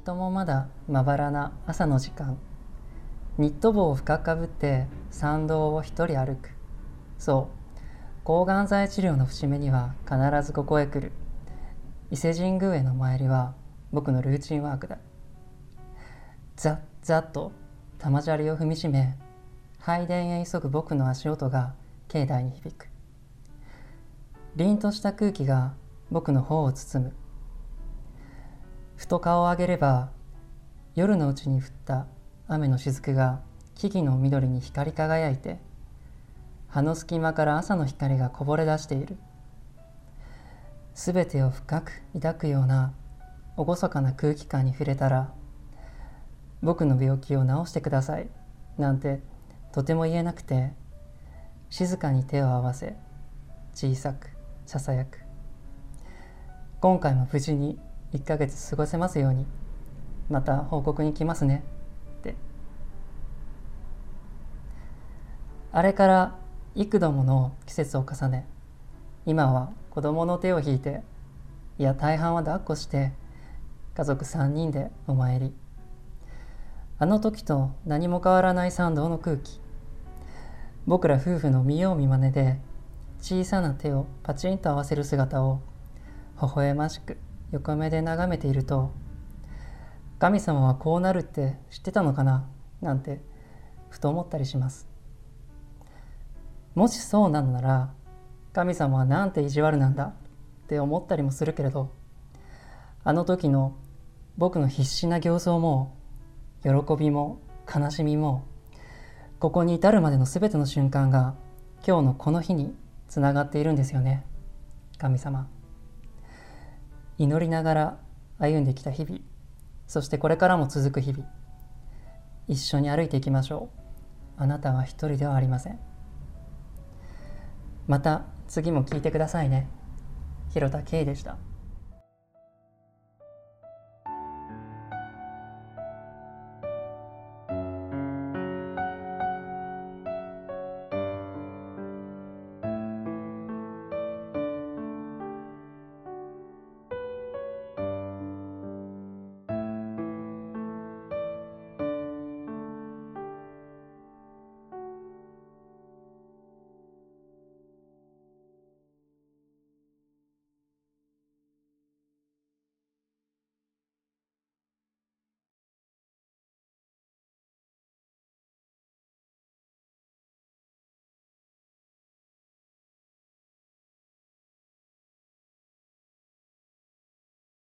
人もまだまばらな朝の時間、ニット帽を深くかぶって参道を一人歩く。そう、抗がん剤治療の節目には必ずここへ来る。伊勢神宮への参りは僕のルーチンワークだ。ザッザッと玉砂利を踏みしめ、拝殿へ急ぐ僕の足音が境内に響く。凛とした空気が僕の頬を包む。ふと顔を上げれば、夜のうちに降った雨の雫が木々の緑に光り輝いて、葉の隙間から朝の光がこぼれ出している。すべてを深く抱くような厳かな空気感に触れたら、僕の病気を治してくださいなんてとても言えなくて、静かに手を合わせ小さくささやく。今回も無事に1ヶ月過ごせますように。また報告に来ますねって。あれから幾度もの季節を重ね、今は子供の手を引いて、いや大半は抱っこして、家族3人でお参り。あの時と何も変わらない参道の空気。僕ら夫婦の見よう見まねで小さな手をパチンと合わせる姿を微笑ましく横目で眺めていると、神様はこうなるって知ってたのかななんてふと思ったりします。もしそうなのなら、神様はなんて意地悪なんだって思ったりもするけれど、あの時の僕の必死な形相も喜びも悲しみも、ここに至るまでのすべての瞬間が今日のこの日につながっているんですよね。神様、祈りながら歩んできた日々、そしてこれからも続く日々、一緒に歩いていきましょう。あなたは一人ではありません。また次も聞いてくださいね。広田圭でした。